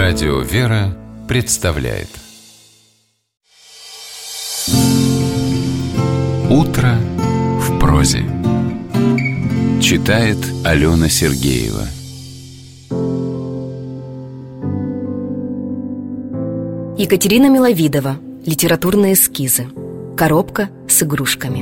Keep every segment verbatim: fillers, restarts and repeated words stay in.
Радио «Вера» представляет «Утро в прозе». Читает Алена Сергеева. Екатерина Миловидова. Литературные эскизы. Коробка с игрушками.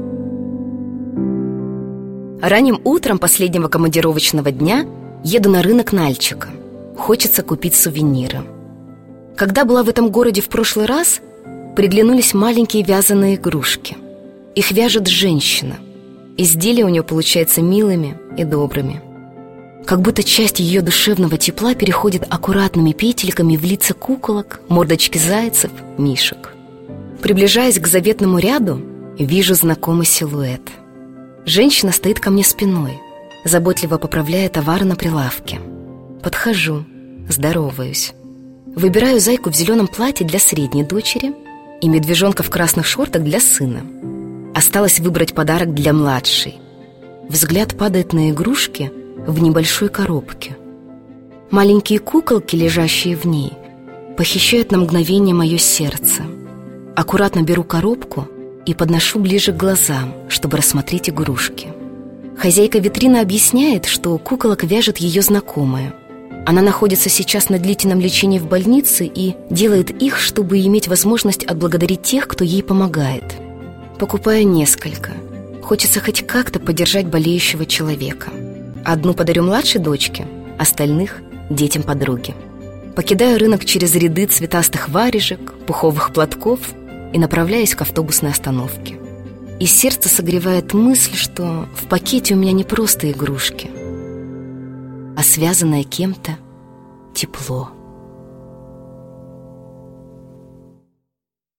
Ранним утром последнего командировочного дня еду на рынок Нальчика. Хочется купить сувениры. Когда была в этом городе в прошлый раз, приглянулись маленькие вязаные игрушки. Их вяжет женщина. Изделия у нее получаются милыми и добрыми. Как будто часть ее душевного тепла переходит аккуратными петельками в лица куколок, мордочки зайцев, мишек. Приближаясь к заветному ряду, вижу знакомый силуэт. Женщина стоит ко мне спиной, заботливо поправляя товары на прилавке. Подхожу, здороваюсь. Выбираю зайку в зеленом платье для средней дочери и медвежонка в красных шортах для сына. Осталось выбрать подарок для младшей. Взгляд падает на игрушки в небольшой коробке. Маленькие куколки, лежащие в ней, похищают на мгновение мое сердце. Аккуратно беру коробку и подношу ближе к глазам, чтобы рассмотреть игрушки. Хозяйка витрины объясняет, что куколок вяжет ее знакомая. Она находится сейчас на длительном лечении в больнице и делает их, чтобы иметь возможность отблагодарить тех, кто ей помогает. Покупаю несколько. Хочется хоть как-то поддержать болеющего человека. Одну подарю младшей дочке, остальных – детям подруги. Покидаю рынок через ряды цветастых варежек, пуховых платков и направляюсь к автобусной остановке. И сердце согревает мысль, что в пакете у меня не просто игрушки, а связанное кем-то тепло.